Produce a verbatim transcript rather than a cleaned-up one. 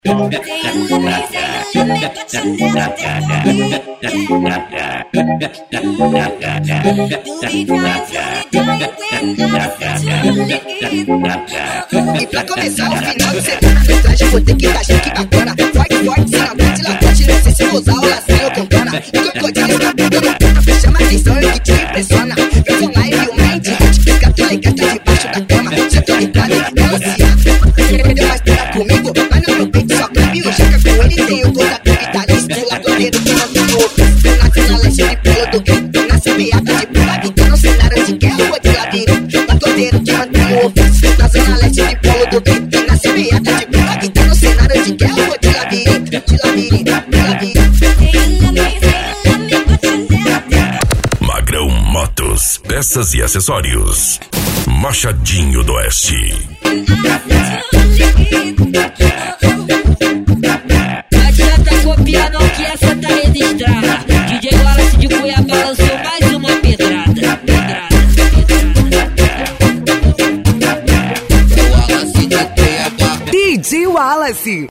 E pra começar o final de semana, no traje vou ter que dar chique bacana. Forte, forte, sem aguante, lagote, não sei se vou usar o lacinho ou campana. E crocodilo escapando, chama atenção e o que te impressiona. Fez um live, um mindset, gato ligado debaixo da cama. Já tô ligado, ela se abre. Você perdeu mais terra comigo, mas no meu peito só cabe o jaca com ele. Tem o gosto capitalista, o lagodeiro que não tem outro. Eu nasci na leste de pelo do grito, nasci beata de pula, então no cenário de guerra, rua de labirinto. Lagodeiro que mantém o ofício, na zona leste de pelo do grito, nasci beata de pula, então no cenário de guerra, rua de labirinto. De labirinto, de labirinto. Magrão Motos, peças e acessórios. Machadinho do Oeste. Não adianta copiar não que essa tá registrada. D J Wallace de Cuiabá lançou mais uma pedrada. Pedrada, pedrada. Wallace de Cuiabá. D J Wallace.